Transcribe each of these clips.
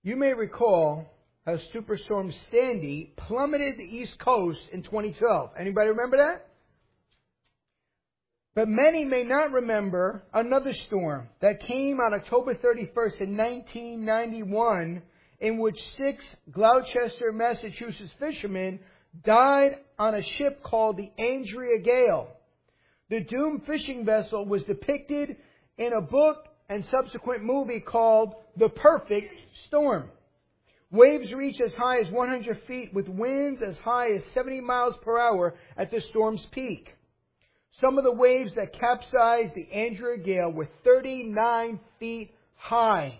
You may recall how Superstorm Sandy plummeted the East Coast in 2012. Anybody remember that? But many may not remember another storm that came on October 31st in 1991, in which 6 Gloucester, Massachusetts fishermen died on a ship called the Andrea Gale. The doomed fishing vessel was depicted in a book and subsequent movie called The Perfect Storm. Waves reached as high as 100 feet with winds as high as 70 miles per hour at the storm's peak. Some of the waves that capsized the Andrea Gale were 39 feet high.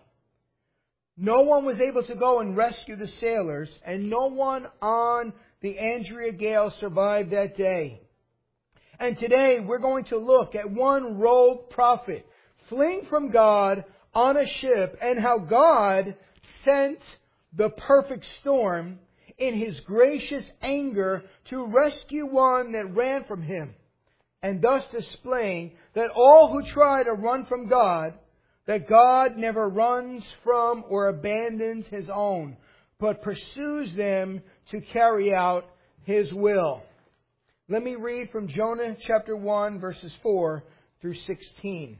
No one was able to go and rescue the sailors, and no one on the Andrea Gale survived that day. And today we're going to look at one rogue prophet fleeing from God on a ship, and how God sent the perfect storm in His gracious anger to rescue one that ran from Him, and thus displaying that all who try to run from God, that God never runs from or abandons His own, but pursues them to carry out His will. Let me read from Jonah chapter 1, verses 4 through 16.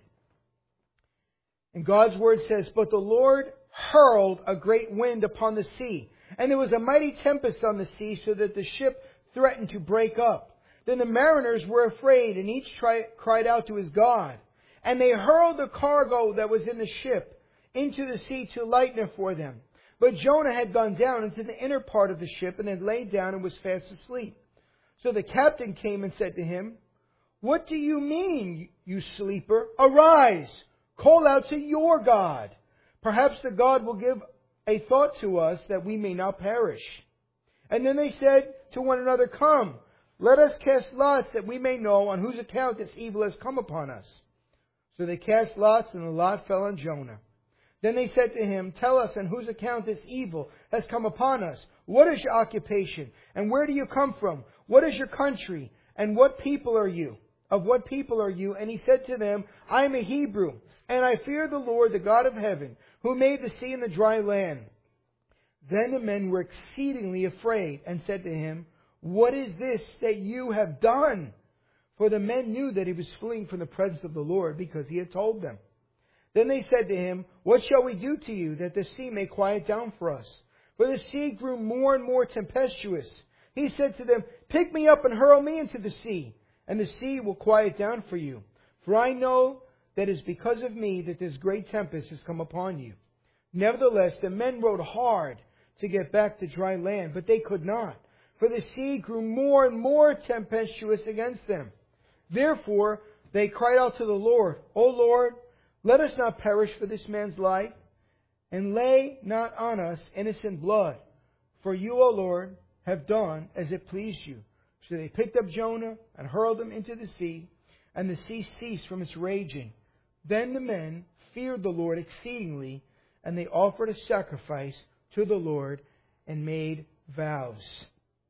And God's word says, "But the Lord hurled a great wind upon the sea, and there was a mighty tempest on the sea, so that the ship threatened to break up. Then the mariners were afraid, and each cried out to his God. And they hurled the cargo that was in the ship into the sea to lighten it for them. But Jonah had gone down into the inner part of the ship, and had laid down and was fast asleep. So the captain came and said to him, 'What do you mean, you sleeper? Arise, call out to your God. Perhaps the God will give a thought to us, that we may not perish.' And then they said to one another, 'Come, let us cast lots, that we may know on whose account this evil has come upon us.' So they cast lots, and the lot fell on Jonah. Then they said to him, 'Tell us on whose account this evil has come upon us. What is your occupation? And where do you come from? What is your country? And what people are you? Of what people are you?' And he said to them, 'I am a Hebrew, and I fear the Lord, the God of heaven, who made the sea and the dry land.' Then the men were exceedingly afraid, and said to him, 'What is this that you have done?' For the men knew that he was fleeing from the presence of the Lord, because he had told them. Then they said to him, 'What shall we do to you, that the sea may quiet down for us?' For the sea grew more and more tempestuous. He said to them, 'Pick me up and hurl me into the sea, and the sea will quiet down for you. For I know that it is because of me that this great tempest has come upon you.' Nevertheless, the men rowed hard to get back to dry land, but they could not, for the sea grew more and more tempestuous against them. Therefore they cried out to the Lord, 'O Lord, let us not perish for this man's life, and lay not on us innocent blood. For you, O Lord, have done as it pleased you.' So they picked up Jonah and hurled him into the sea, and the sea ceased from its raging. Then the men feared the Lord exceedingly, and they offered a sacrifice to the Lord and made vows."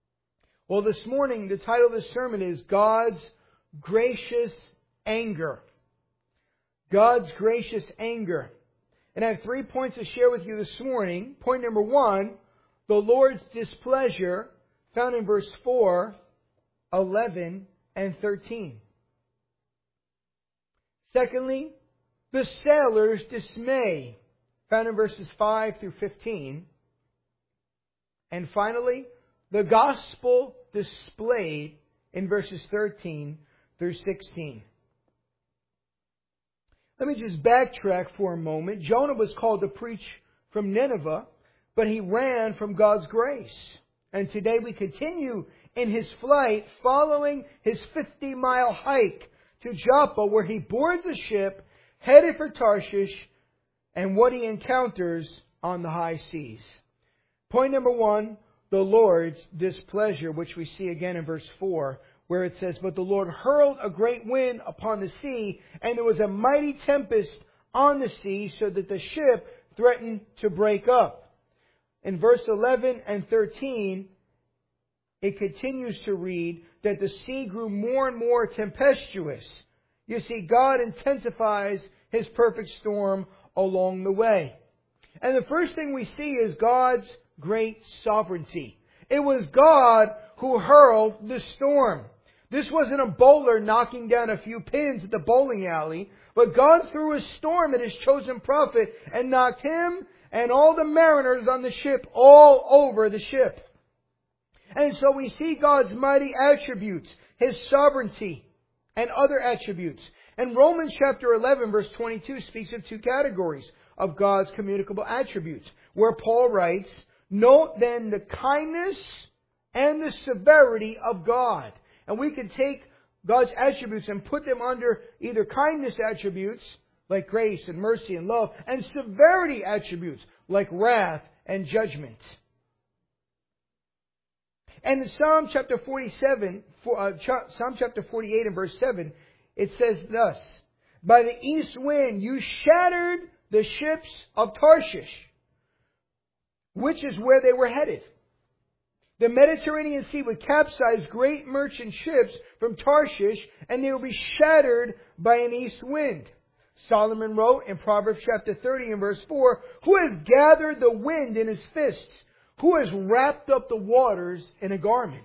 Well, this morning, the title of the sermon is God's Gracious Anger. God's gracious anger. And I have 3 points to share with you this morning. Point number 1, the Lord's displeasure, found in verse 4, 11, and 13. Secondly, the sailors' dismay, found in verses 5 through 15. And finally, the gospel displayed in verses 13 through 16. Let me just backtrack for a moment. Jonah was called to preach from Nineveh, but he ran from God's grace. And today we continue in his flight, following his 50-mile hike to Joppa, where he boards a ship headed for Tarshish, and what he encounters on the high seas. Point number 1, the Lord's displeasure, which we see again in verse 4, where it says, "But the Lord hurled a great wind upon the sea, and there was a mighty tempest on the sea, so that the ship threatened to break up." In verse 11 and 13, it continues to read that the sea grew more and more tempestuous. You see, God intensifies His perfect storm along the way. And the first thing we see is God's great sovereignty. It was God who hurled the storm. This wasn't a bowler knocking down a few pins at the bowling alley, but God threw a storm at His chosen prophet and knocked him and all the mariners on the ship all over the ship. And so we see God's mighty attributes, His sovereignty, and other attributes. And Romans chapter 11 verse 22 speaks of two categories of God's communicable attributes, where Paul writes, "Note then the kindness and the severity of God." And we can take God's attributes and put them under either kindness attributes, like grace and mercy and love, and severity attributes, like wrath and judgment. And in Psalm chapter 48 and verse 7, it says thus, "By the east wind you shattered the ships of Tarshish," which is where they were headed. The Mediterranean Sea would capsize great merchant ships from Tarshish, and they would be shattered by an east wind. Solomon wrote in Proverbs chapter 30 and verse 4, "Who has gathered the wind in his fists? Who has wrapped up the waters in a garment?"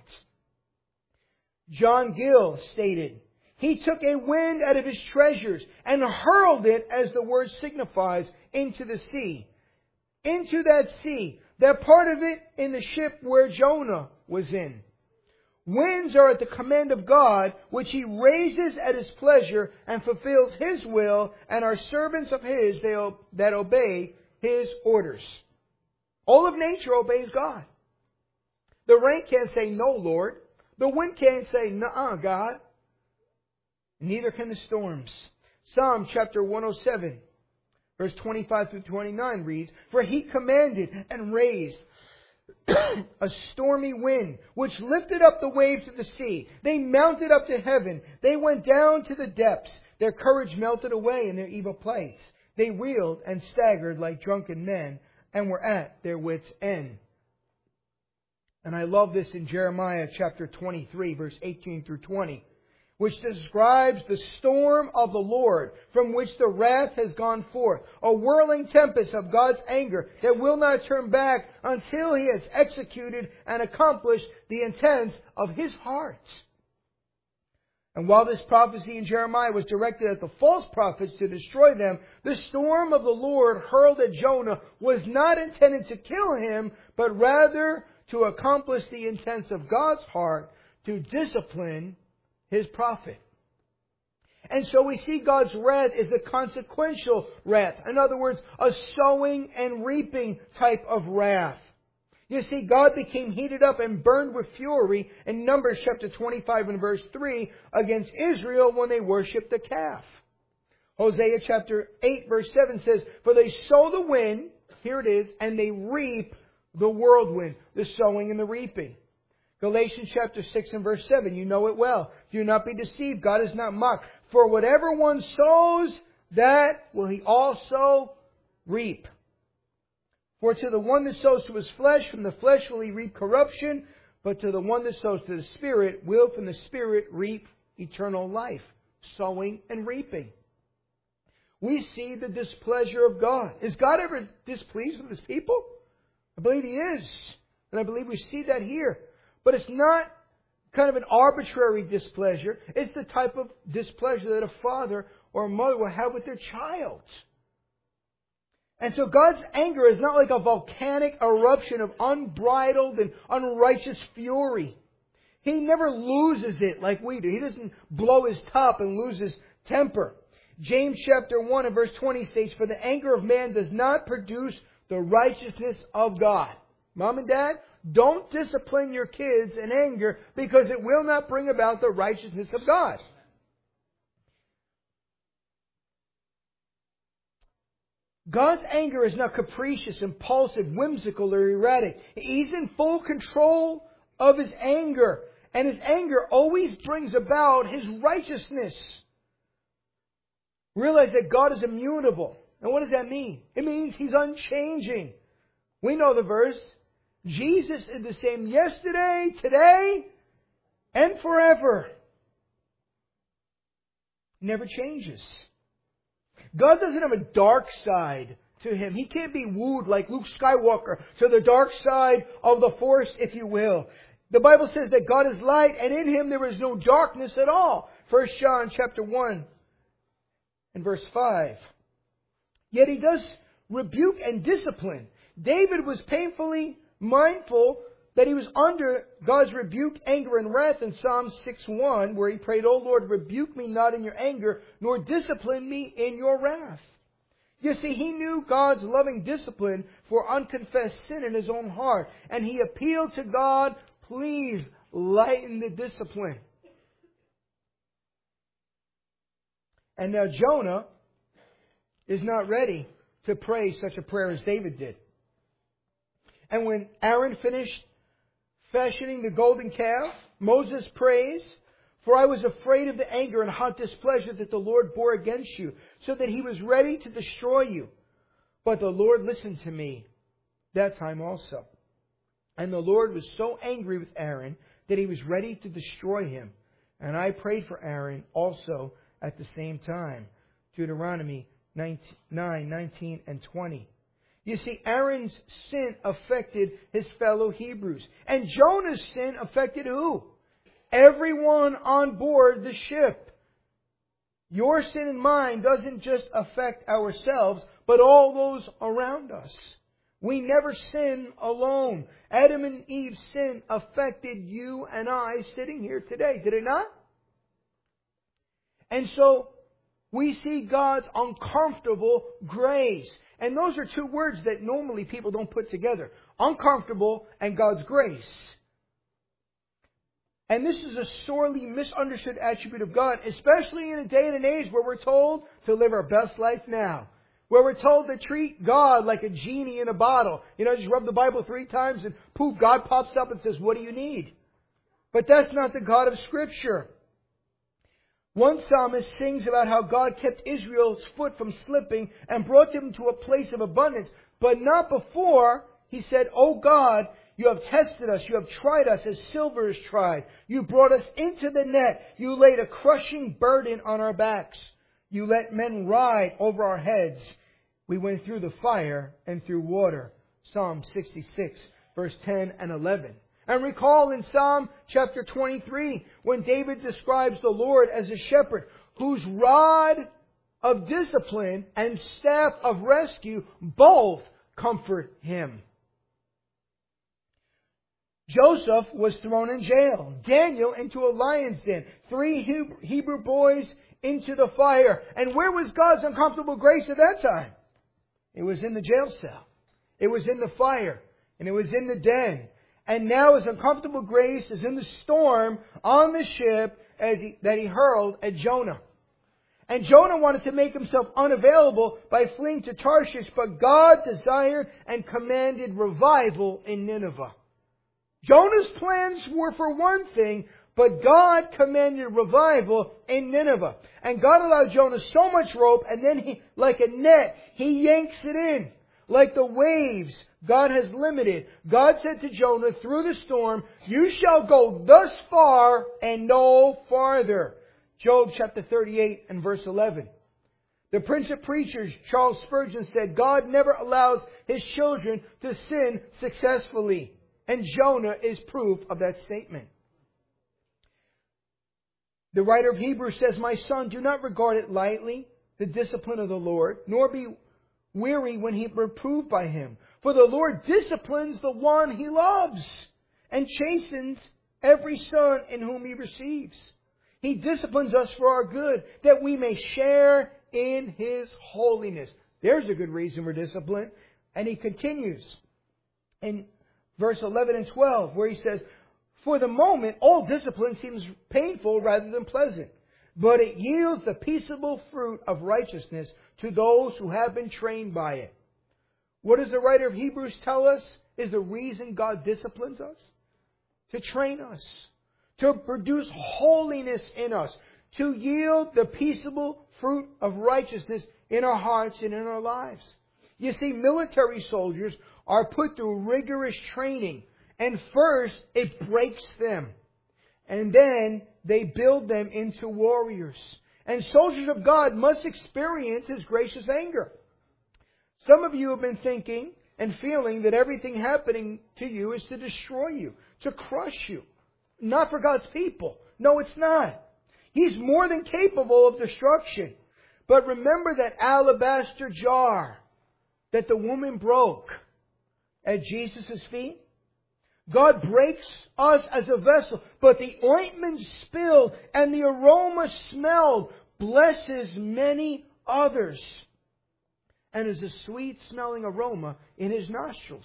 John Gill stated, "He took a wind out of his treasures and hurled it," as the word signifies, "into the sea." Into that sea, that part of it in the ship where Jonah was in. Winds are at the command of God, which He raises at His pleasure and fulfills His will, and are servants of His that obey His orders. All of nature obeys God. The rain can't say, "No, Lord." The wind can't say, "Nuh-uh, God." Neither can the storms. Psalm chapter 107, verse 25 through 29 reads, "For He commanded and raised a stormy wind, which lifted up the waves of the sea. They mounted up to heaven. They went down to the depths. Their courage melted away in their evil plights. They reeled and staggered like drunken men and were at their wits' end." And I love this in Jeremiah chapter 23, verse 18 through 20, which describes the storm of the Lord from which the wrath has gone forth, a whirling tempest of God's anger that will not turn back until He has executed and accomplished the intents of His heart. And while this prophecy in Jeremiah was directed at the false prophets to destroy them, the storm of the Lord hurled at Jonah was not intended to kill him, but rather to accomplish the intents of God's heart, to discipline His prophet. And so we see God's wrath is a consequential wrath. In other words, a sowing and reaping type of wrath. You see, God became heated up and burned with fury in Numbers chapter 25 and verse 3 against Israel when they worshipped the calf. Hosea chapter 8 verse 7 says, "For they sow the wind," here it is, "and they reap the whirlwind," the sowing and the reaping. Galatians chapter 6 and verse 7, you know it well. "Do not be deceived, God is not mocked. For whatever one sows, that will he also reap. For to the one that sows to his flesh, from the flesh will he reap corruption. But to the one that sows to the Spirit, will from the Spirit reap eternal life." Sowing and reaping. We see the displeasure of God. Is God ever displeased with His people? I believe He is. And I believe we see that here. But it's not kind of an arbitrary displeasure. It's the type of displeasure that a father or a mother will have with their child. And so God's anger is not like a volcanic eruption of unbridled and unrighteous fury. He never loses it like we do. He doesn't blow His top and lose His temper. James chapter 1 and verse 20 states, "For the anger of man does not produce the righteousness of God." Mom and Dad, don't discipline your kids in anger, because it will not bring about the righteousness of God. God's anger is not capricious, impulsive, whimsical, or erratic. He's in full control of His anger. And His anger always brings about His righteousness. Realize that God is immutable. And what does that mean? It means He's unchanging. We know the verse. Jesus is the same yesterday, today, and forever. Never changes. God doesn't have a dark side to Him. He can't be wooed like Luke Skywalker to the dark side of the Force, if you will. The Bible says that God is light, and in Him there is no darkness at all. 1 John chapter 1 and verse 5. Yet He does rebuke and discipline. David was painfully mindful that he was under God's rebuke, anger, and wrath in Psalm 6:1, where he prayed, O Lord, rebuke me not in your anger, nor discipline me in your wrath. You see, he knew God's loving discipline for unconfessed sin in his own heart, and he appealed to God, please lighten the discipline. And now Jonah is not ready to pray such a prayer as David did. And when Aaron finished fashioning the golden calf, Moses prays, for I was afraid of the anger and hot displeasure that the Lord bore against you, so that He was ready to destroy you. But the Lord listened to me that time also. And the Lord was so angry with Aaron that He was ready to destroy him. And I prayed for Aaron also at the same time. Deuteronomy 9:19 and 20. You see, Aaron's sin affected his fellow Hebrews. And Jonah's sin affected who? Everyone on board the ship. Your sin and mine doesn't just affect ourselves, but all those around us. We never sin alone. Adam and Eve's sin affected you and I sitting here today, did it not? And so, we see God's uncomfortable grace. And those are two words that normally people don't put together. Uncomfortable and God's grace. And this is a sorely misunderstood attribute of God, especially in a day and an age where we're told to live our best life now. Where we're told to treat God like a genie in a bottle. You know, just rub the Bible 3 times and poof, God pops up and says, what do you need? But that's not the God of Scripture. One psalmist sings about how God kept Israel's foot from slipping and brought them to a place of abundance, but not before He said, O God, you have tested us, you have tried us as silver is tried. You brought us into the net. You laid a crushing burden on our backs. You let men ride over our heads. We went through the fire and through water. Psalm 66, verse 10 and 11. And recall in Psalm chapter 23, when David describes the Lord as a shepherd, whose rod of discipline and staff of rescue both comfort him. Joseph was thrown in jail. Daniel into a lion's den. 3 Hebrew boys into the fire. And where was God's uncomfortable grace at that time? It was in the jail cell. It was in the fire. And it was in the den. And now His uncomfortable grace is in the storm on the ship that He hurled at Jonah. And Jonah wanted to make himself unavailable by fleeing to Tarshish, but God desired and commanded revival in Nineveh. Jonah's plans were for one thing, but God commanded revival in Nineveh. And God allowed Jonah so much rope, and then He, like a net, He yanks it in. Like the waves, God has limited. God said to Jonah through the storm, you shall go thus far and no farther. Job chapter 38 and verse 11. The Prince of Preachers, Charles Spurgeon, said, God never allows His children to sin successfully. And Jonah is proof of that statement. The writer of Hebrews says, my son, do not regard it lightly, the discipline of the Lord, nor be weary when He reproved by Him. For the Lord disciplines the one He loves, and chastens every son in whom He receives. He disciplines us for our good, that we may share in His holiness. There's a good reason for discipline. And He continues in verse 11 and 12, where He says, for the moment, all discipline seems painful rather than pleasant, but it yields the peaceable fruit of righteousness to those who have been trained by it. What does the writer of Hebrews tell us is the reason God disciplines us? To train us, to produce holiness in us, to yield the peaceable fruit of righteousness in our hearts and in our lives. You see, military soldiers are put through rigorous training, and first it breaks them, and then they build them into warriors. And soldiers of God must experience His gracious anger. Some of you have been thinking and feeling that everything happening to you is to destroy you, to crush you. Not for God's people. No, it's not. He's more than capable of destruction. But remember that alabaster jar that the woman broke at Jesus' feet? God breaks us as a vessel, but the ointment spilled and the aroma smelled blesses many others and is a sweet-smelling aroma in His nostrils.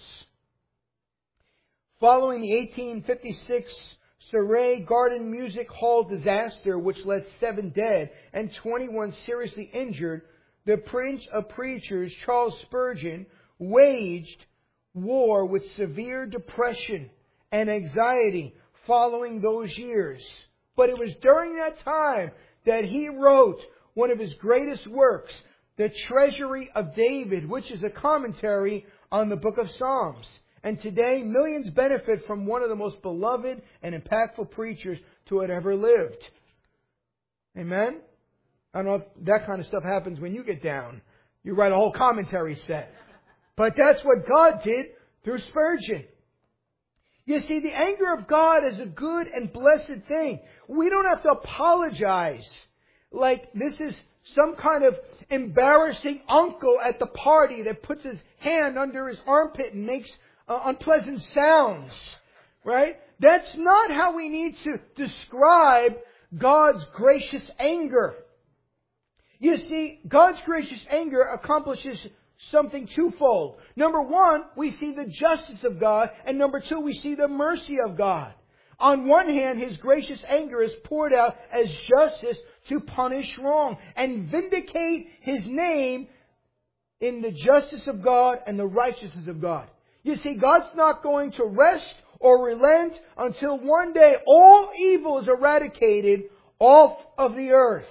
Following the 1856 Surrey Garden Music Hall disaster, which left 7 dead and 21 seriously injured, the Prince of Preachers, Charles Spurgeon, waged war with severe depression and anxiety following those years. But it was during that time that he wrote one of his greatest works, The Treasury of David, which is a commentary on the book of Psalms. And today, millions benefit from one of the most beloved and impactful preachers to have ever lived. Amen? I don't know if that kind of stuff happens when you get down. You write a whole commentary set. But that's what God did through Spurgeon. You see, the anger of God is a good and blessed thing. We don't have to apologize like this is some kind of embarrassing uncle at the party that puts his hand under his armpit and makes unpleasant sounds. Right? That's not how we need to describe God's gracious anger. You see, God's gracious anger accomplishes something twofold. Number one, we see the justice of God, and number two, we see the mercy of God. On one hand, His gracious anger is poured out as justice to punish wrong and vindicate His name in the justice of God and the righteousness of God. You see, God's not going to rest or relent until one day all evil is eradicated off of the earth.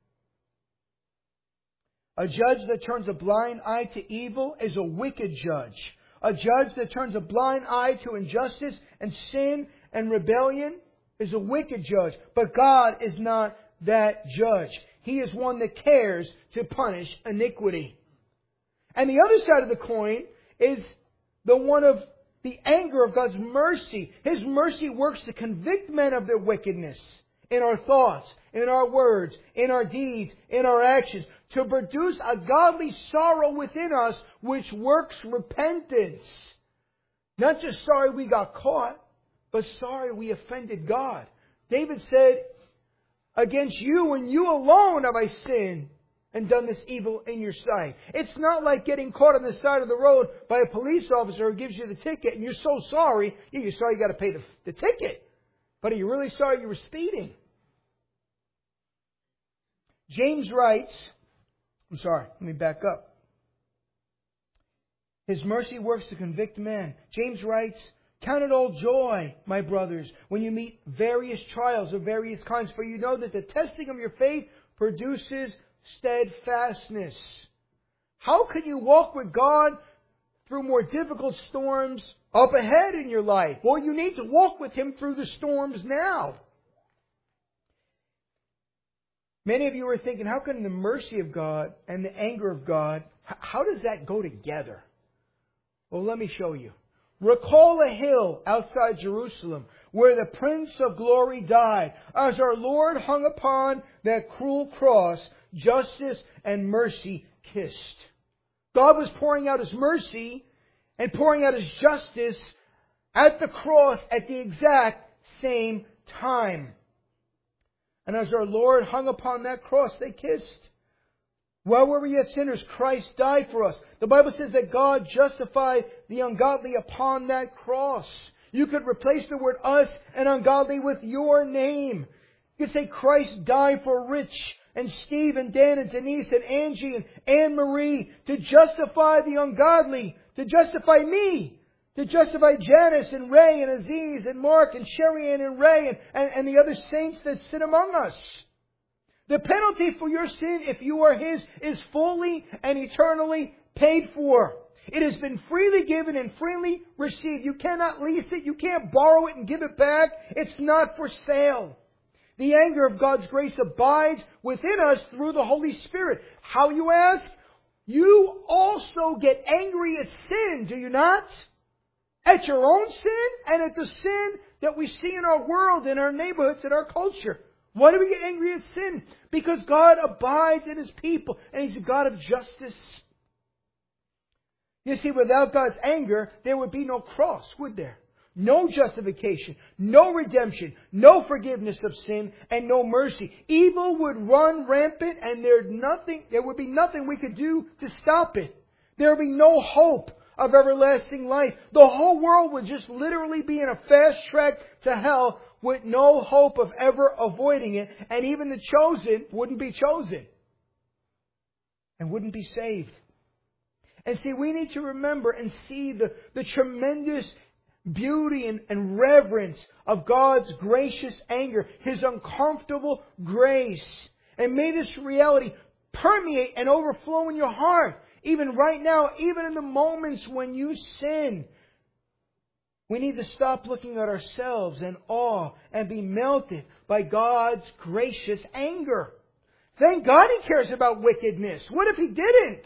A judge that turns a blind eye to evil is a wicked judge. A judge that turns a blind eye to injustice and sin and rebellion is a wicked judge. But God is not that judge. He is one that cares to punish iniquity. And the other side of the coin is the one of the anger of God's mercy. His mercy works to convict men of their wickedness in our thoughts, in our words, in our deeds, in our actions, to produce a godly sorrow within us which works repentance. Not just sorry we got caught, but sorry we offended God. David said, against you and you alone have I sinned and done this evil in your sight. It's not like getting caught on the side of the road by a police officer who gives you the ticket and you're so sorry. Yeah, you're sorry you got to pay the ticket. But are you really sorry you were speeding? James writes, let me back up. His mercy works to convict men. James writes, count it all joy, my brothers, when you meet various trials of various kinds, for you know that the testing of your faith produces steadfastness. How can you walk with God through more difficult storms up ahead in your life? Well, you need to walk with Him through the storms now. Many of you are thinking, how can the mercy of God and the anger of God, how does that go together? Well, let me show you. Recall a hill outside Jerusalem where the Prince of Glory died. As our Lord hung upon that cruel cross, justice and mercy kissed. God was pouring out His mercy and pouring out His justice at the cross at the exact same time. And as our Lord hung upon that cross, they kissed. While we were yet sinners, Christ died for us. The Bible says that God justified the ungodly upon that cross. You could replace the word us and ungodly with your name. You could say Christ died for Rich and Steve and Dan and Denise and Angie and Anne Marie to justify the ungodly, to justify me, to justify Janice and Ray and Aziz and Mark and Sherry Ann and Ray and the other saints that sit among us. The penalty for your sin, if you are His, is fully and eternally paid for. It has been freely given and freely received. You cannot lease it. You can't borrow it and give it back. It's not for sale. The anger of God's grace abides within us through the Holy Spirit. How, you ask? You also get angry at sin, do you not? At your own sin and at the sin that we see in our world, in our neighborhoods, in our culture. Why do we get angry at sin? Because God abides in His people and He's a God of justice. You see, without God's anger, there would be no cross, would there? No justification, no redemption, no forgiveness of sin, and no mercy. Evil would run rampant and there would be nothing we could do to stop it. There would be no hope of everlasting life. The whole world would just literally be in a fast track to hell with no hope of ever avoiding it. And even the chosen wouldn't be chosen and wouldn't be saved. And see, we need to remember and see the tremendous beauty and reverence of God's gracious anger, His uncomfortable grace. And may this reality permeate and overflow in your heart. Even right now, even in the moments when you sin, we need to stop looking at ourselves in awe and be melted by God's gracious anger. Thank God He cares about wickedness. What if He didn't?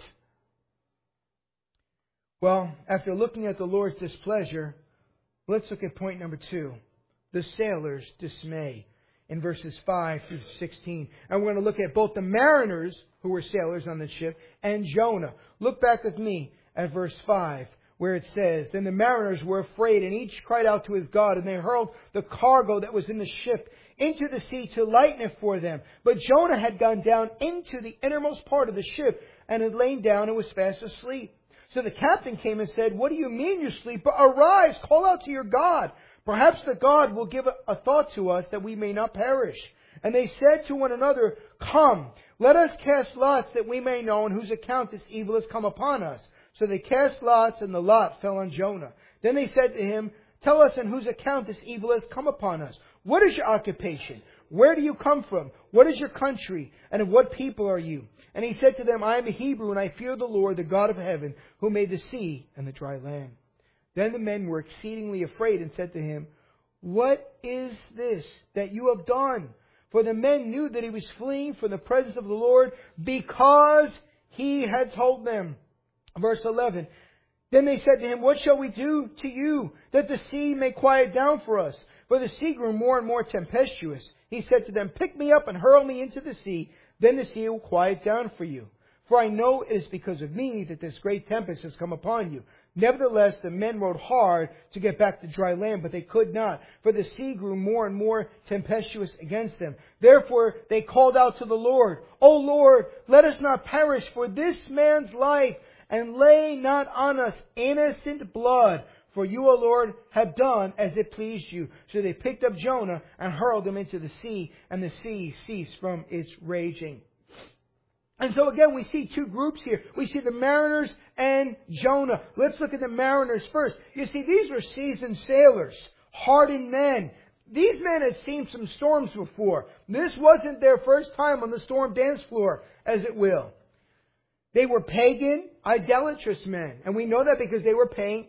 Well, after looking at the Lord's displeasure, let's look at point number 2. The sailors' dismay in verses 5 through 16. And we're going to look at both the mariners who were sailors on the ship and Jonah. Look back with me at verse 5 where it says, Then the mariners were afraid and each cried out to his God, and they hurled the cargo that was in the ship into the sea to lighten it for them. But Jonah had gone down into the innermost part of the ship and had lain down and was fast asleep. So the captain came and said, What do you mean you sleep? But arise, call out to your God. Perhaps the God will give a thought to us that we may not perish. And they said to one another, Come, let us cast lots that we may know on whose account this evil has come upon us. So they cast lots, and the lot fell on Jonah. Then they said to him, Tell us on whose account this evil has come upon us. What is your occupation? Where do you come from? What is your country? And of what people are you? And he said to them, I am a Hebrew, and I fear the Lord, the God of heaven, who made the sea and the dry land. Then the men were exceedingly afraid and said to him, What is this that you have done? For the men knew that he was fleeing from the presence of the Lord because he had told them. Verse 11. Then they said to him, What shall we do to you that the sea may quiet down for us? For the sea grew more and more tempestuous. He said to them, Pick me up and hurl me into the sea. Then the sea will quiet down for you. For I know it is because of me that this great tempest has come upon you. Nevertheless, the men rowed hard to get back to dry land, but they could not, for the sea grew more and more tempestuous against them. Therefore, they called out to the Lord, O Lord, let us not perish for this man's life, and lay not on us innocent blood. For you, O Lord, have done as it pleased you. So they picked up Jonah and hurled him into the sea, and the sea ceased from its raging. And so again, we see two groups here. We see the mariners and Jonah. Let's look at the mariners first. You see, these were seasoned sailors, hardened men. These men had seen some storms before. This wasn't their first time on the storm dance floor, as it will. They were pagan, idolatrous men. And we know that because they were paying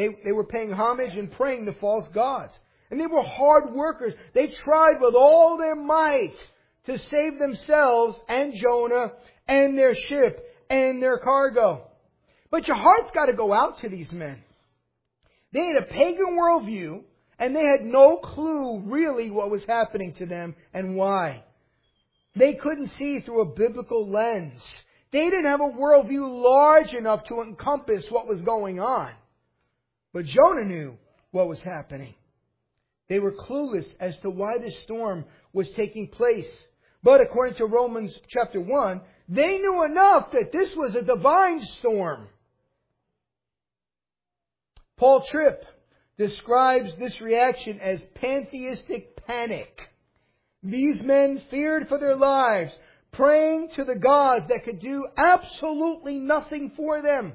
homage and praying to false gods. And they were hard workers. They tried with all their might to save themselves and Jonah and their ship and their cargo. But your heart's got to go out to these men. They had a pagan worldview, and they had no clue really what was happening to them and why. They couldn't see through a biblical lens. They didn't have a worldview large enough to encompass what was going on. But Jonah knew what was happening. They were clueless as to why this storm was taking place. But according to Romans chapter 1, they knew enough that this was a divine storm. Paul Tripp describes this reaction as pantheistic panic. These men feared for their lives, praying to the gods that could do absolutely nothing for them.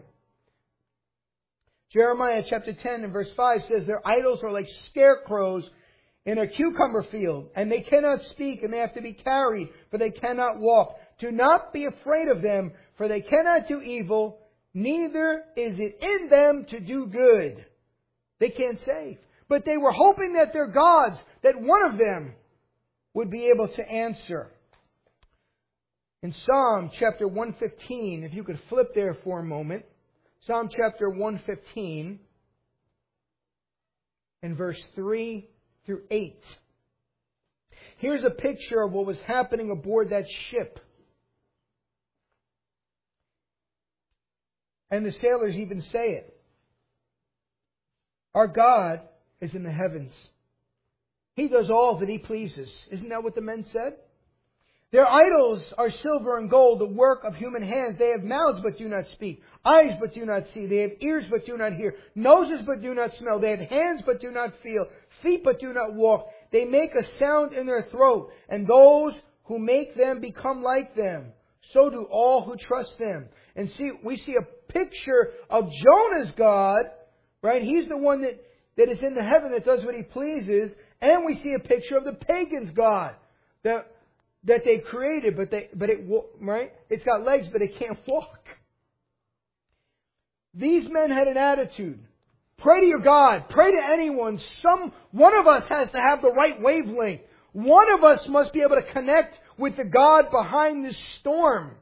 Jeremiah chapter 10 and verse 5 says, Their idols are like scarecrows in a cucumber field, and they cannot speak, and they have to be carried, for they cannot walk. Do not be afraid of them, for they cannot do evil, neither is it in them to do good. They can't save. But they were hoping that their gods, that one of them would be able to answer. In Psalm chapter 115, if you could flip there for a moment. Psalm chapter 115 and verse 3 through 8. Here's a picture of what was happening aboard that ship. And the sailors even say it. Our God is in the heavens. He does all that He pleases. Isn't that what the men said? Their idols are silver and gold, the work of human hands. They have mouths but do not speak, eyes but do not see. They have ears but do not hear, noses but do not smell. They have hands but do not feel, feet but do not walk. They make a sound in their throat, and those who make them become like them. So do all who trust them. And we see a picture of Jonah's God, right? He's the one that is in the heaven that does what He pleases. And we see a picture of the pagans' God that they created, right? It's got legs, but it can't walk. These men had an attitude. Pray to your God. Pray to anyone. One of us has to have the right wavelength. One of us must be able to connect with the God behind this storm.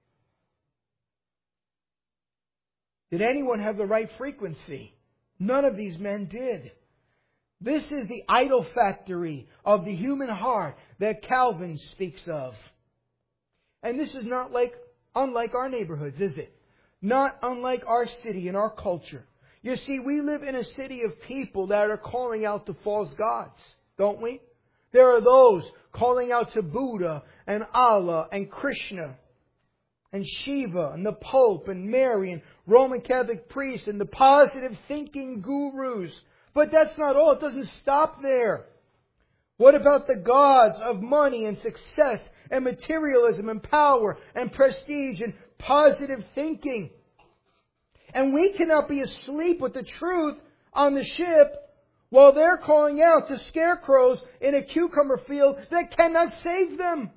Did anyone have the right frequency? None of these men did. This is the idol factory of the human heart that Calvin speaks of. And this is not unlike our neighborhoods, is it? Not unlike our city and our culture. You see, we live in a city of people that are calling out to false gods, don't we? There are those calling out to Buddha and Allah and Krishna and Shiva and the Pope and Mary and Roman Catholic priests and the positive thinking gurus. But that's not all. It doesn't stop there. What about the gods of money and success and materialism and power and prestige and positive thinking? And we cannot be asleep with the truth on the ship while they're calling out to scarecrows in a cucumber field that cannot save them.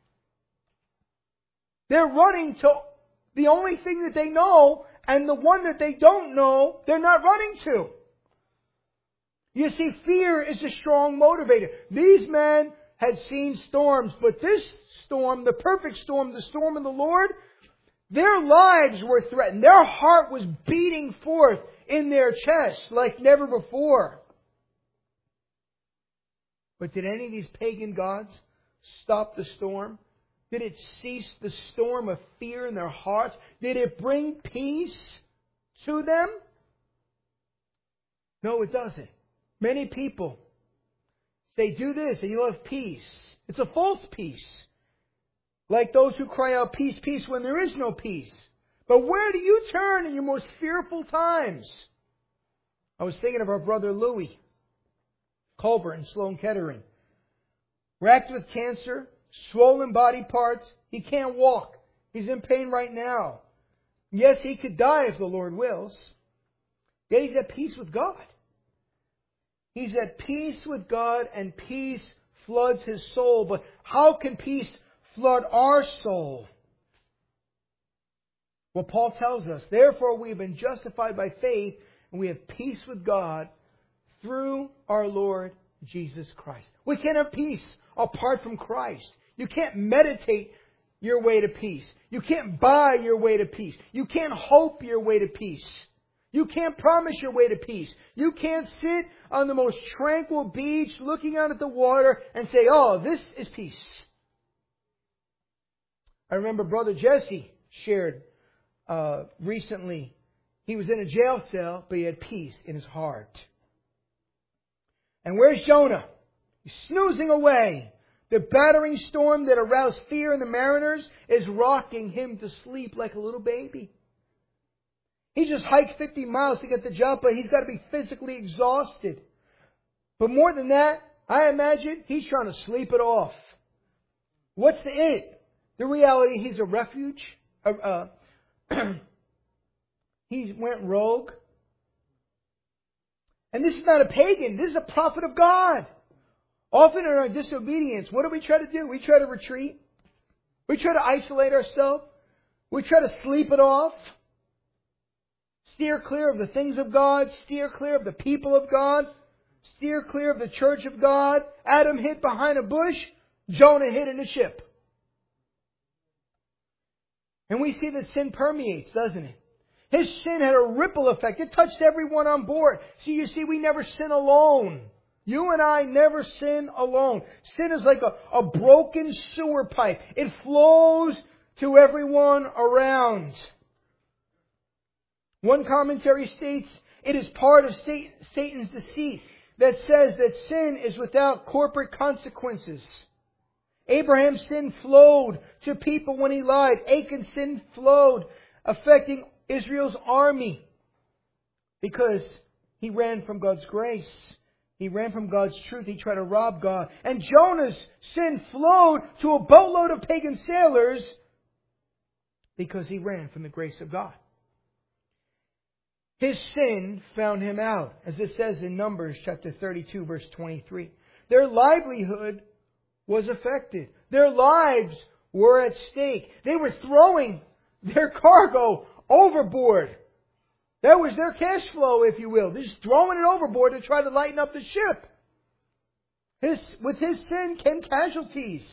They're running to the only thing that they know, and the one that they don't know, they're not running to. You see, fear is a strong motivator. These men had seen storms, but this storm, the perfect storm, the storm of the Lord, their lives were threatened. Their heart was beating forth in their chest like never before. But did any of these pagan gods stop the storm? Did it cease the storm of fear in their hearts? Did it bring peace to them? No, it doesn't. Many people say, do this and you'll have peace. It's a false peace. Like those who cry out, peace, peace, when there is no peace. But where do you turn in your most fearful times? I was thinking of our brother Louis Colbert in Sloan Kettering. Racked with cancer, swollen body parts. He can't walk. He's in pain right now. Yes, he could die if the Lord wills. Yet he's at peace with God. He's at peace with God, and peace floods his soul. But how can peace flood our soul? Well, Paul tells us, therefore we have been justified by faith, and we have peace with God through our Lord Jesus Christ. We can't have peace apart from Christ. You can't meditate your way to peace. You can't buy your way to peace. You can't hope your way to peace. You can't promise your way to peace. You can't sit on the most tranquil beach looking out at the water and say, oh, this is peace. I remember Brother Jesse shared recently. He was in a jail cell, but he had peace in his heart. And where's Jonah? He's snoozing away. The battering storm that aroused fear in the mariners is rocking him to sleep like a little baby. He just hiked 50 miles to get the job, but he's got to be physically exhausted. But more than that, I imagine he's trying to sleep it off. What's the it? The reality, he's a refuge. He went rogue. And this is not a pagan. This is a prophet of God. Often in our disobedience, what do we try to do? We try to retreat. We try to isolate ourselves. We try to sleep it off. Steer clear of the things of God. Steer clear of the people of God. Steer clear of the church of God. Adam hid behind a bush. Jonah hid in a ship. And we see that sin permeates, doesn't it? His sin had a ripple effect. It touched everyone on board. So you see, we never sin alone. You and I never sin alone. Sin is like a broken sewer pipe. It flows to everyone around. One commentary states, it is part of Satan's deceit that says that sin is without corporate consequences. Abraham's sin flowed to people when he lied. Achan's sin flowed, affecting Israel's army because he ran from God's grace. He ran from God's truth. He tried to rob God. And Jonah's sin flowed to a boatload of pagan sailors because he ran from the grace of God. His sin found him out, as it says in Numbers chapter 32, verse 23. Their livelihood was affected. Their lives were at stake. They were throwing their cargo overboard. That was their cash flow, if you will. They're just throwing it overboard to try to lighten up the ship. With his sin came casualties.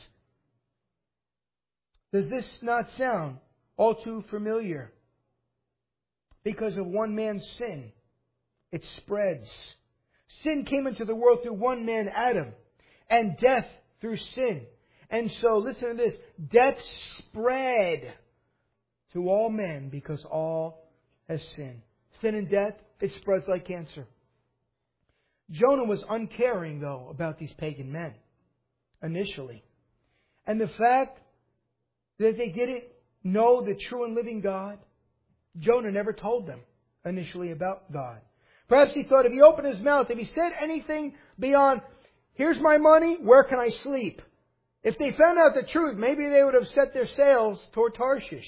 Does this not sound all too familiar? Because of one man's sin, it spreads. Sin came into the world through one man, Adam, and death through sin. And so, listen to this, death spread to all men because all has sinned. Sin and death, it spreads like cancer. Jonah was uncaring, though, about these pagan men, initially. And the fact that they didn't know the true and living God, Jonah never told them initially about God. Perhaps he thought if he opened his mouth, if he said anything beyond, here's my money, where can I sleep? If they found out the truth, maybe they would have set their sails toward Tarshish.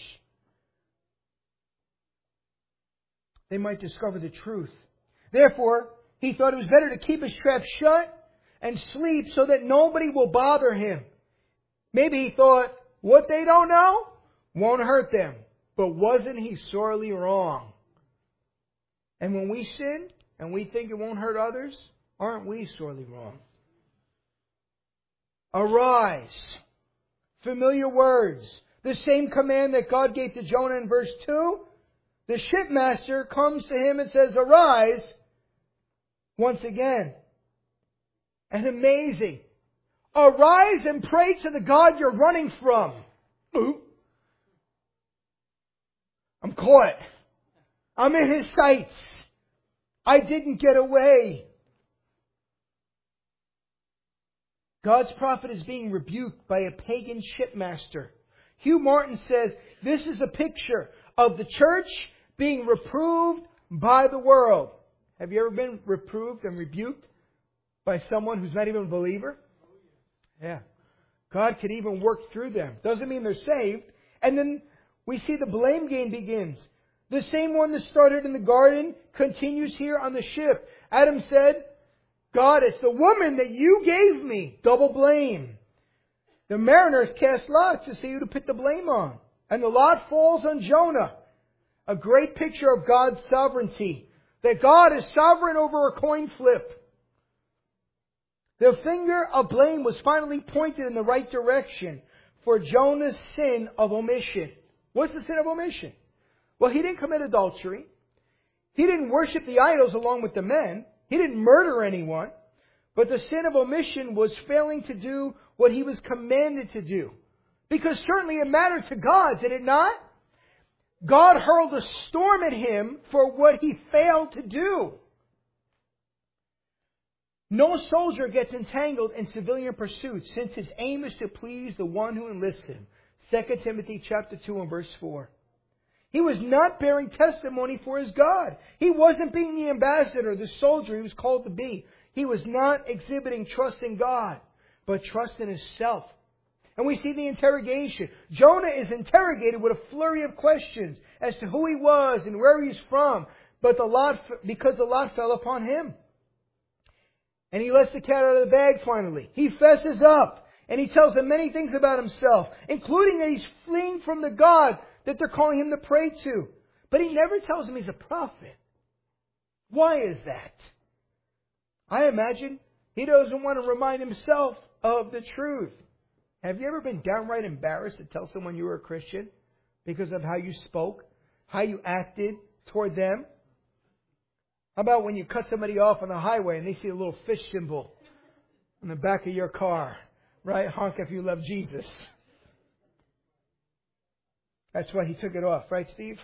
They might discover the truth. Therefore, he thought it was better to keep his trap shut and sleep so that nobody will bother him. Maybe he thought, what they don't know won't hurt them. But wasn't he sorely wrong? And when we sin and we think it won't hurt others, aren't we sorely wrong? Arise. Familiar words. The same command that God gave to Jonah in verse 2. The shipmaster comes to him and says, arise once again. And amazing. Arise and pray to the God you're running from. Ooh. I'm caught. I'm in his sights. I didn't get away. God's prophet is being rebuked by a pagan shipmaster. Hugh Martin says, this is a picture of the church being reproved by the world. Have you ever been reproved and rebuked by someone who's not even a believer? Yeah. God can even work through them. Doesn't mean they're saved. And then we see the blame game begins. The same one that started in the garden continues here on the ship. Adam said, God, it's the woman that you gave me. Double blame. The mariners cast lots to see who to put the blame on. And the lot falls on Jonah. A great picture of God's sovereignty. That God is sovereign over a coin flip. The finger of blame was finally pointed in the right direction for Jonah's sin of omission. What's the sin of omission? Well, he didn't commit adultery. He didn't worship the idols along with the men. He didn't murder anyone. But the sin of omission was failing to do what he was commanded to do. Because certainly it mattered to God, did it not? God hurled a storm at him for what he failed to do. No soldier gets entangled in civilian pursuits, since his aim is to please the one who enlists him. 2 Timothy chapter 2 and verse 4. He was not bearing testimony for his God. He wasn't being the ambassador, the soldier he was called to be. He was not exhibiting trust in God, but trust in himself. And we see the interrogation. Jonah is interrogated with a flurry of questions as to who he was and where he's from, but because the lot fell upon him. And he lets the cat out of the bag finally. He fesses up. And he tells them many things about himself, including that he's fleeing from the God that they're calling him to pray to. But he never tells them he's a prophet. Why is that? I imagine he doesn't want to remind himself of the truth. Have you ever been downright embarrassed to tell someone you were a Christian? because of how you spoke, how you acted toward them? How about when you cut somebody off on the highway and they see a little fish symbol on the back of your car? Right? Honk if you love Jesus. That's why He took it off. Right, Steve?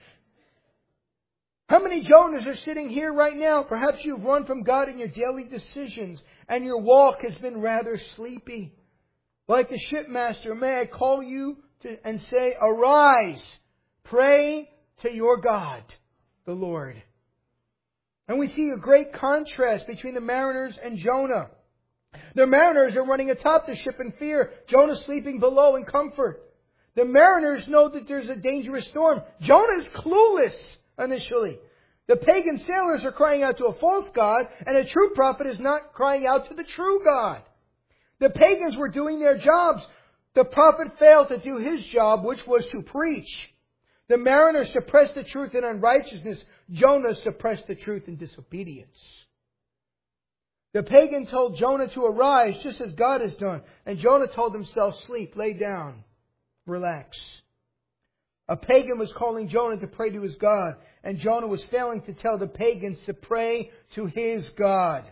How many Jonahs are sitting here right now? Perhaps you've run from God in your daily decisions and your walk has been rather sleepy. Like the shipmaster, may I call you and say, arise, pray to your God, the Lord. And we see a great contrast between the mariners and Jonah. The mariners are running atop the ship in fear. Jonah sleeping below in comfort. The mariners know that there's a dangerous storm. Jonah is clueless initially. The pagan sailors are crying out to a false god, and a true prophet is not crying out to the true God. The pagans were doing their jobs. The prophet failed to do his job, which was to preach. The mariners suppressed the truth in unrighteousness. Jonah suppressed the truth in disobedience. The pagan told Jonah to arise, just as God has done. And Jonah told himself, sleep, lay down, relax. A pagan was calling Jonah to pray to his God, and Jonah was failing to tell the pagans to pray to his God.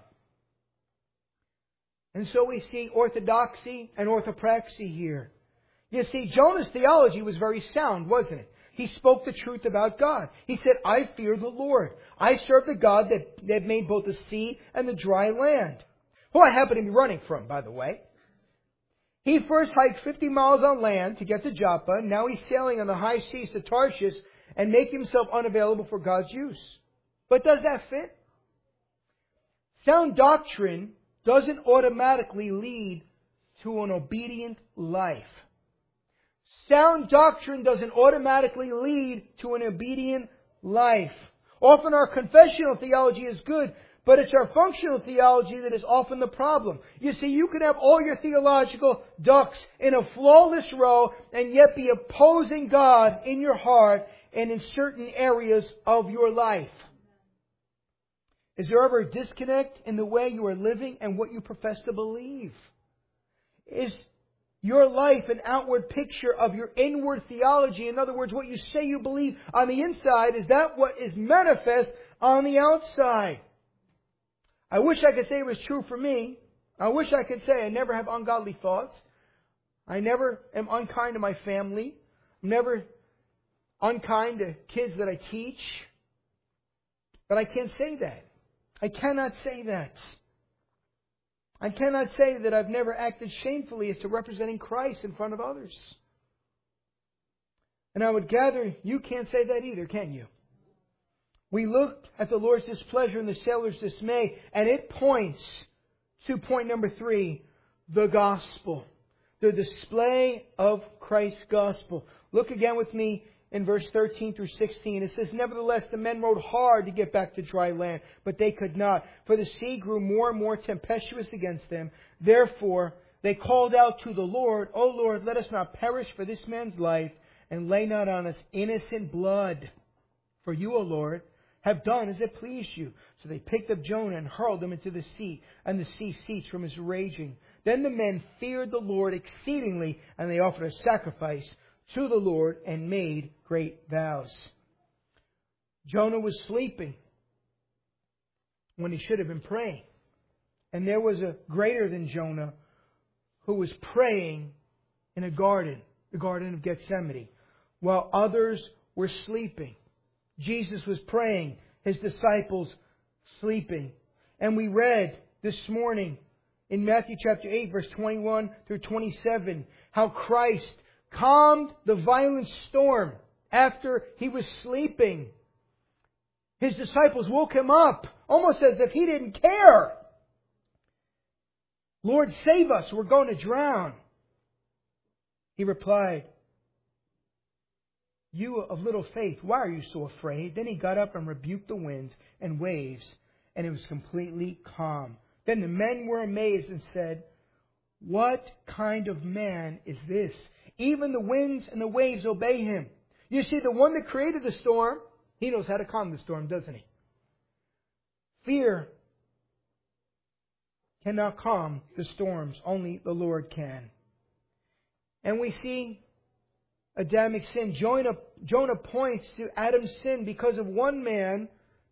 And so we see orthodoxy and orthopraxy here. You see, Jonah's theology was very sound, wasn't it? He spoke the truth about God. He said, I fear the Lord. I serve the God that made both the sea and the dry land. Who I happen to be running from, by the way. He first hiked 50 miles on land to get to Joppa. Now he's sailing on the high seas to Tarshish and making himself unavailable for God's use. But does that fit? Sound doctrine doesn't automatically lead to an obedient life. Sound doctrine doesn't automatically lead to an obedient life. Often our confessional theology is good, but it's our functional theology that is often the problem. You see, you can have all your theological ducks in a flawless row and yet be opposing God in your heart and in certain areas of your life. Is there ever a disconnect in the way you are living and what you profess to believe? Is your life an outward picture of your inward theology? In other words, what you say you believe on the inside, is that what is manifest on the outside? I wish I could say it was true for me. I wish I could say I never have ungodly thoughts. I never am unkind to my family. I'm never unkind to kids that I teach. But I can't say that. I cannot say that. I cannot say that I've never acted shamefully as to representing Christ in front of others. And I would gather you can't say that either, can you? We looked at the Lord's displeasure and the sailor's dismay, and it points to point number 3, the gospel. The display of Christ's gospel. Look again with me in verse 13 through 16. It says, nevertheless, the men rowed hard to get back to dry land, but they could not, for the sea grew more and more tempestuous against them. Therefore, they called out to the Lord, O Lord, let us not perish for this man's life, and lay not on us innocent blood. For you, O Lord, have done as it pleased you. So they picked up Jonah and hurled him into the sea, and the sea ceased from his raging. Then the men feared the Lord exceedingly, and they offered a sacrifice to the Lord and made great vows. Jonah was sleeping when he should have been praying. And there was a greater than Jonah who was praying in a garden, the Garden of Gethsemane, while others were sleeping. Jesus was praying, His disciples sleeping. And we read this morning in Matthew chapter 8, verse 21 through 27, how Christ calmed the violent storm after He was sleeping. His disciples woke Him up, almost as if He didn't care. Lord, save us, we're going to drown. He replied, you of little faith, why are you so afraid? Then He got up and rebuked the winds and waves, and it was completely calm. Then the men were amazed and said, what kind of man is this? Even the winds and the waves obey Him. You see, the one that created the storm, He knows how to calm the storm, doesn't He? Fear cannot calm the storms. Only the Lord can. And we see Adamic sin. Jonah points to Adam's sin. Because of one man's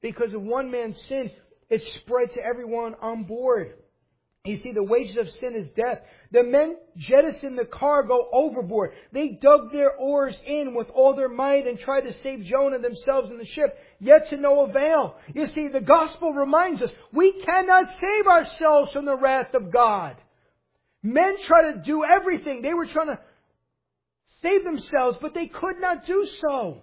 sin, it spread to everyone on board. You see, the wages of sin is death. The men jettisoned the cargo overboard. They dug their oars in with all their might and tried to save Jonah themselves in the ship, yet to no avail. You see, the gospel reminds us we cannot save ourselves from the wrath of God. Men try to do everything. They were trying to save themselves, but they could not do so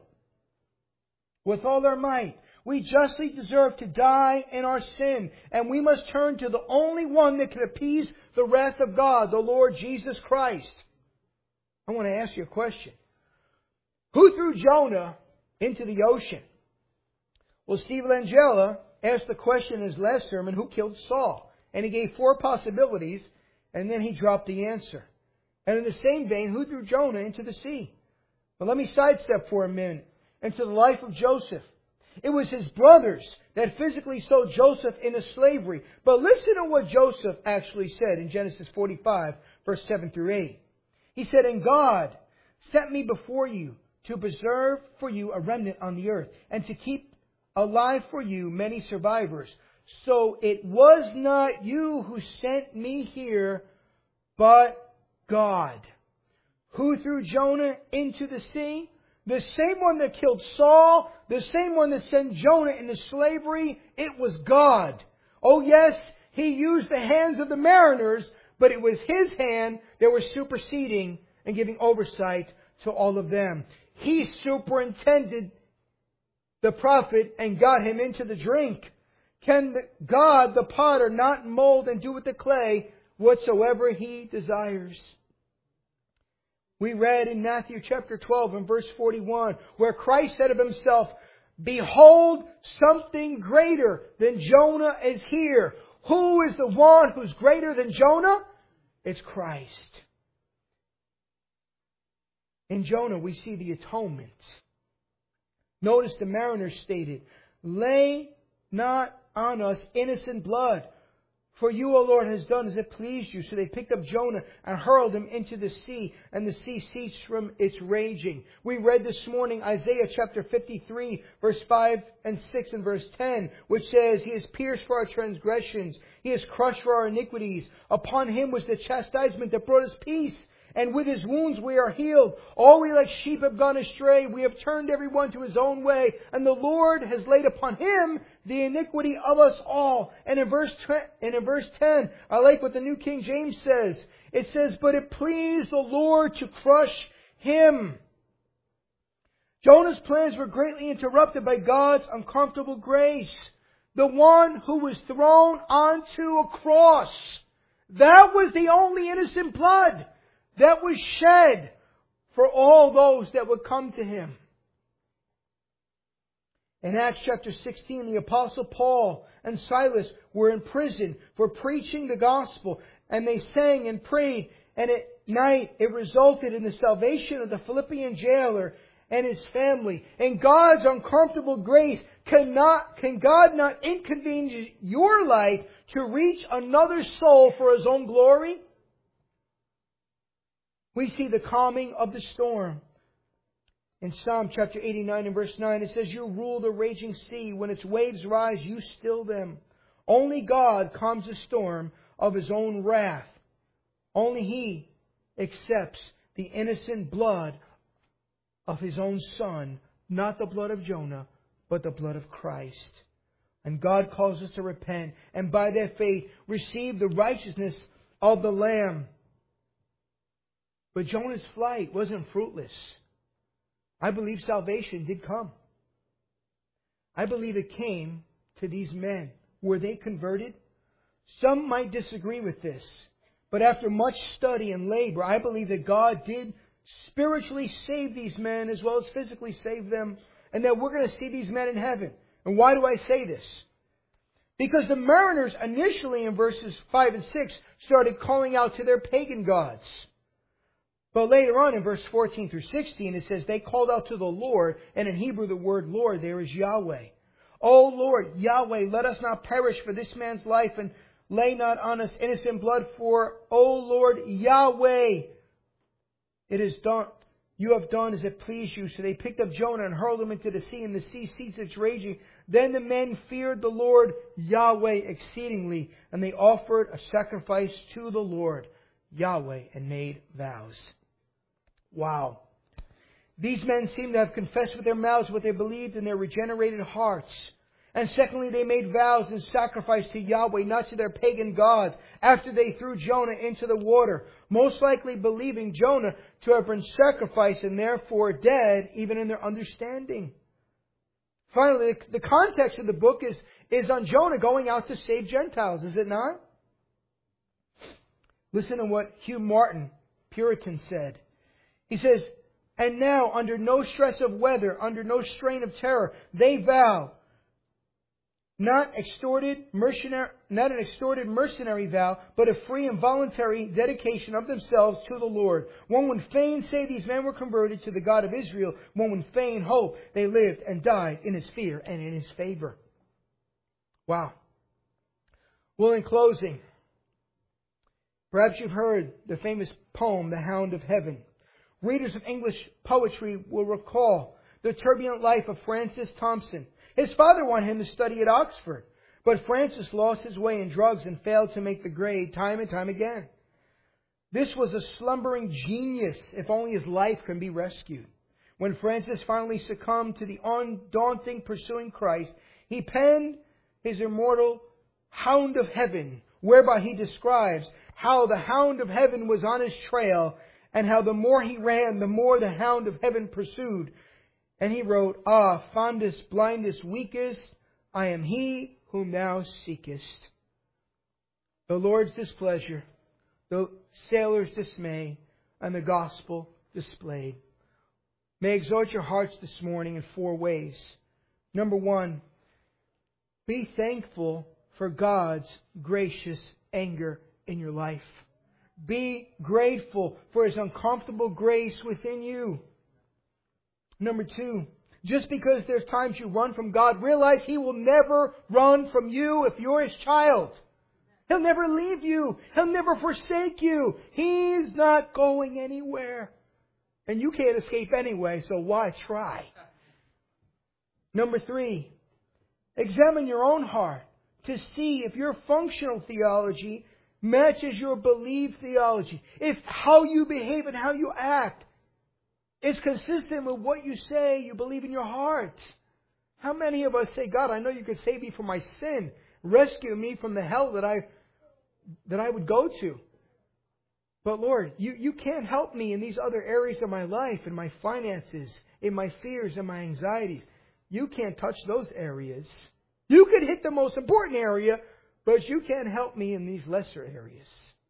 with all their might. We justly deserve to die in our sin, and we must turn to the only one that can appease the wrath of God, the Lord Jesus Christ. I want to ask you a question. Who threw Jonah into the ocean? Well, Steve Langella asked the question in his last sermon, who killed Saul? And he gave 4 possibilities, and then he dropped the answer. And in the same vein, who threw Jonah into the sea? Well, let me sidestep for a minute into the life of Joseph. It was his brothers that physically sold Joseph into slavery. But listen to what Joseph actually said in Genesis 45, verse 7 through 8. He said, "And God sent me before you to preserve for you a remnant on the earth, and to keep alive for you many survivors. So it was not you who sent me here, but God." Who threw Jonah into the sea? The same one that killed Saul, the same one that sent Jonah into slavery, it was God. Oh yes, He used the hands of the mariners, but it was His hand that was superseding and giving oversight to all of them. He superintended the prophet and got him into the drink. Can God, the potter, not mold and do with the clay whatsoever He desires? We read in Matthew chapter 12 and verse 41, where Christ said of Himself, "Behold, something greater than Jonah is here." Who is the one who's greater than Jonah? It's Christ. In Jonah, we see the atonement. Notice the mariners stated, "Lay not on us innocent blood. For you, O Lord, has done as it pleased you." So they picked up Jonah and hurled him into the sea, and the sea ceased from its raging. We read this morning Isaiah chapter 53, verse 5 and 6 and verse 10, which says, "He is pierced for our transgressions. He is crushed for our iniquities. Upon Him was the chastisement that brought us peace. And with His wounds we are healed. All we like sheep have gone astray. We have turned everyone to his own way. And the Lord has laid upon Him the iniquity of us all." And in verse 10, I like what the New King James says. It says, "But it pleased the Lord to crush him." Jonah's plans were greatly interrupted by God's uncomfortable grace. The one who was thrown onto a cross. That was the only innocent blood that was shed for all those that would come to Him. In Acts chapter 16, the Apostle Paul and Silas were in prison for preaching the gospel, and they sang and prayed, and at night it resulted in the salvation of the Philippian jailer and his family. In God's uncomfortable grace, can God not inconvenience your life to reach another soul for His own glory? We see the calming of the storm. In Psalm chapter 89 and verse 9, it says, "You rule the raging sea. When its waves rise, you still them." Only God calms the storm of His own wrath. Only He accepts the innocent blood of His own Son, not the blood of Jonah, but the blood of Christ. And God calls us to repent, and by that faith receive the righteousness of the Lamb. But Jonah's flight wasn't fruitless. I believe salvation did come. I believe it came to these men. Were they converted? Some might disagree with this. But after much study and labor, I believe that God did spiritually save these men as well as physically save them. And that we're going to see these men in heaven. And why do I say this? Because the mariners initially in verses 5 and 6 started calling out to their pagan gods. But later on in verse 14 through 16, it says they called out to the Lord, and in Hebrew the word Lord there is Yahweh. "O Lord, Yahweh, let us not perish for this man's life, and lay not on us innocent blood, for, O Lord, Yahweh, it is done. you have done as it pleased you. So they picked up Jonah and hurled him into the sea, and the sea ceased its raging. Then the men feared the Lord Yahweh exceedingly, and they offered a sacrifice to the Lord Yahweh and made vows. Wow. These men seem to have confessed with their mouths what they believed in their regenerated hearts. And secondly, they made vows and sacrificed to Yahweh, not to their pagan gods, after they threw Jonah into the water, most likely believing Jonah to have been sacrificed and therefore dead, even in their understanding. Finally, the context of the book is on Jonah going out to save Gentiles, is it not? Listen to what Hugh Martin, Puritan, said. He says, "And now, under no stress of weather, under no strain of terror, they vow, not an extorted mercenary vow, but a free and voluntary dedication of themselves to the Lord. One would fain say these men were converted to the God of Israel. One would fain hope they lived and died in His fear and in His favor." Wow. Well, in closing, perhaps you've heard the famous poem, The Hound of Heaven. Readers of English poetry will recall the turbulent life of Francis Thompson. His father wanted him to study at Oxford, but Francis lost his way in drugs and failed to make the grade time and time again. This was a slumbering genius, if only his life can be rescued. When Francis finally succumbed to the undaunting pursuing Christ, he penned his immortal Hound of Heaven, whereby he describes how the Hound of Heaven was on his trail, and how the more he ran, the more the Hound of Heaven pursued. And he wrote, "Ah, fondest, blindest, weakest, I am he whom thou seekest." The Lord's displeasure, the sailor's dismay, and the gospel displayed. May I exhort your hearts this morning in 4 ways. Number 1, be thankful for God's gracious anger in your life. Be grateful for His uncomfortable grace within you. Number 2, just because there's times you run from God, realize He will never run from you if you're His child. He'll never leave you. He'll never forsake you. He's not going anywhere. And you can't escape anyway, so why try? Number 3, examine your own heart to see if your functional theology matches your believed theology. If how you behave and how you act is consistent with what you say you believe in your heart. How many of us say, "God, I know you could save me from my sin. Rescue me from the hell that I would go to. But Lord, you can't help me in these other areas of my life, in my finances, in my fears and my anxieties. You can't touch those areas. You could hit the most important area, but you can't help me in these lesser areas."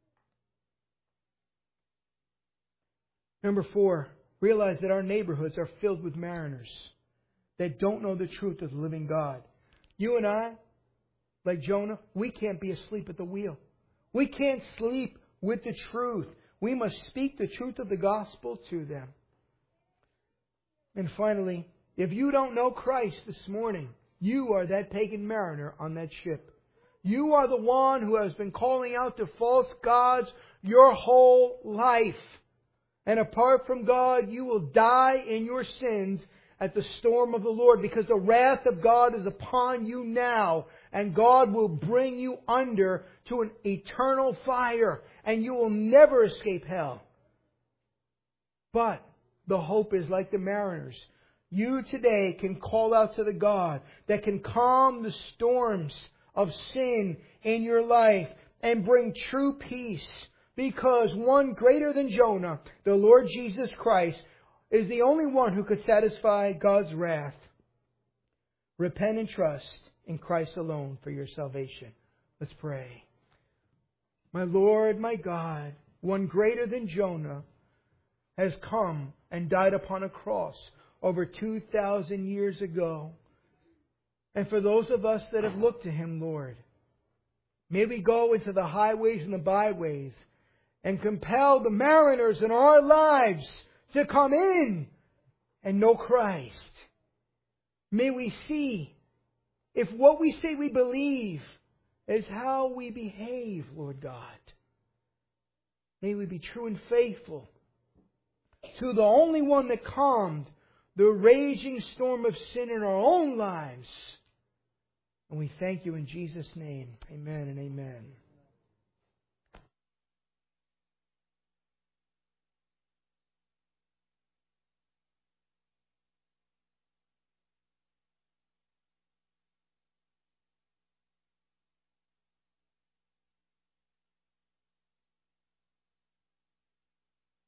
Number 4, realize that our neighborhoods are filled with mariners that don't know the truth of the living God. You and I, like Jonah, we can't be asleep at the wheel. We can't sleep with the truth. We must speak the truth of the gospel to them. And finally, if you don't know Christ this morning, you are that pagan mariner on that ship. You are the one who has been calling out to false gods your whole life. And apart from God, you will die in your sins at the storm of the Lord, because the wrath of God is upon you now, and God will bring you under to an eternal fire, and you will never escape hell. But the hope is like the mariners. You today can call out to the God that can calm the storms of sin in your life and bring true peace, because one greater than Jonah, the Lord Jesus Christ, is the only one who could satisfy God's wrath. Repent and trust in Christ alone for your salvation. Let's pray. My Lord, my God, one greater than Jonah has come and died upon a cross over 2,000 years ago. And for those of us that have looked to Him, Lord, may we go into the highways and the byways and compel the mariners in our lives to come in and know Christ. May we see if what we say we believe is how we behave, Lord God. May we be true and faithful. to the only one that calmed the raging storm of sin in our own lives. And we thank you in Jesus' name. Amen and amen.